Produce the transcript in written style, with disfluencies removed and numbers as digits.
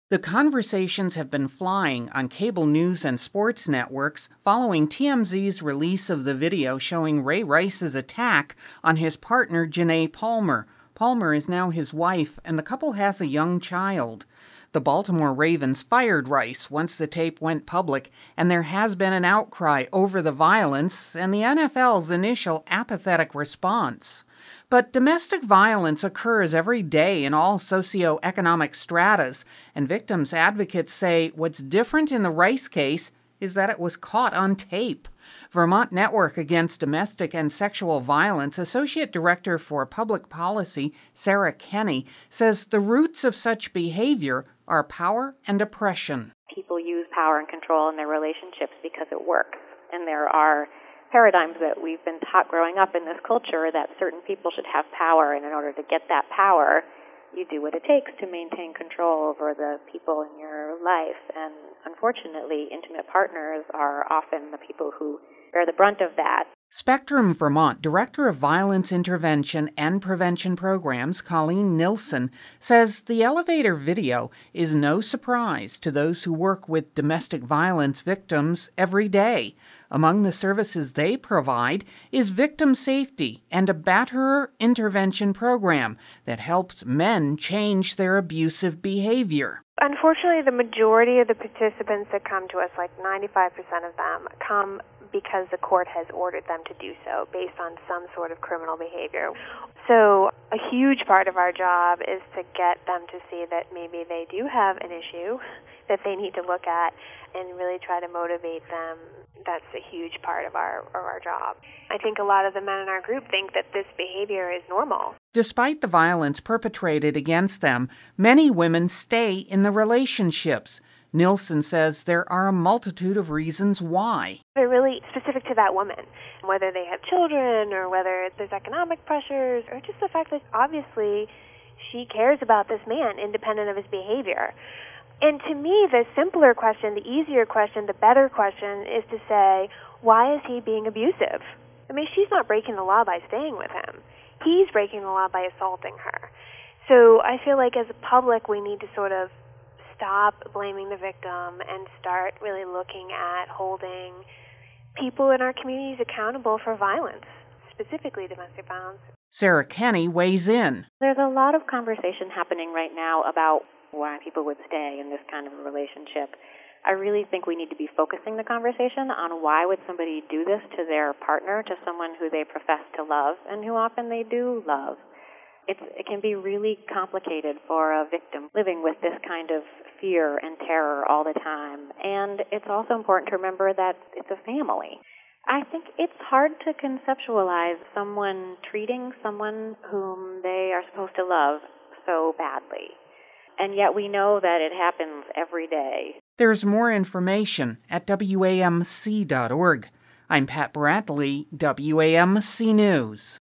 The conversations have been flying on cable news and sports networks following TMZ's release of the video showing Ray Rice's attack on his partner, Janae Palmer. Palmer is now his wife, and the couple has a young child. The Baltimore Ravens fired Rice once the tape went public, and there has been an outcry over the violence and the NFL's initial apathetic response. But domestic violence occurs every day in all socioeconomic stratas, and victims' advocates say what's different in the Rice case is that it was caught on tape. Vermont Network Against Domestic and Sexual Violence Associate Director for Public Policy, Sarah Kenny, says the roots of such behavior are power and oppression. People use power and control in their relationships because it works, and there are paradigms that we've been taught growing up in this culture that certain people should have power, and in order to get that power, you do what it takes to maintain control over the people in your life. And unfortunately, intimate partners are often the people who bear the brunt of that. Spectrum Vermont Director of Violence Intervention and Prevention Programs, Colleen Nilsson, says the elevator video is no surprise to those who work with domestic violence victims every day. Among the services they provide is victim safety and a batterer intervention program that helps men change their abusive behavior. Unfortunately, the majority of the participants that come to us, like 95% of them, come because the court has ordered them to do so based on some sort of criminal behavior. So a huge part of our job is to get them to see that maybe they do have an issue that they need to look at and really try to motivate them. That's a huge part of our job. I think a lot of the men in our group think that this behavior is normal. Despite the violence perpetrated against them, many women stay in the relationships. Nilsson says there are a multitude of reasons why. They're really specific to that woman, whether they have children or whether there's economic pressures or just the fact that obviously she cares about this man independent of his behavior. And to me, the simpler question, the easier question, the better question is to say, why is he being abusive? I mean, she's not breaking the law by staying with him. He's breaking the law by assaulting her. So I feel like as a public, we need to sort of stop blaming the victim and start really looking at holding people in our communities accountable for violence, specifically domestic violence. Sarah Kenny weighs in. There's a lot of conversation happening right now about why people would stay in this kind of a relationship. I really think we need to be focusing the conversation on why would somebody do this to their partner, to someone who they profess to love and who often they do love. It can be really complicated for a victim living with this kind of fear and terror all the time. And it's also important to remember that it's a family. I think it's hard to conceptualize someone treating someone whom they are supposed to love so badly. And yet we know that it happens every day. There's more information at WAMC.org. I'm Pat Bradley, WAMC News.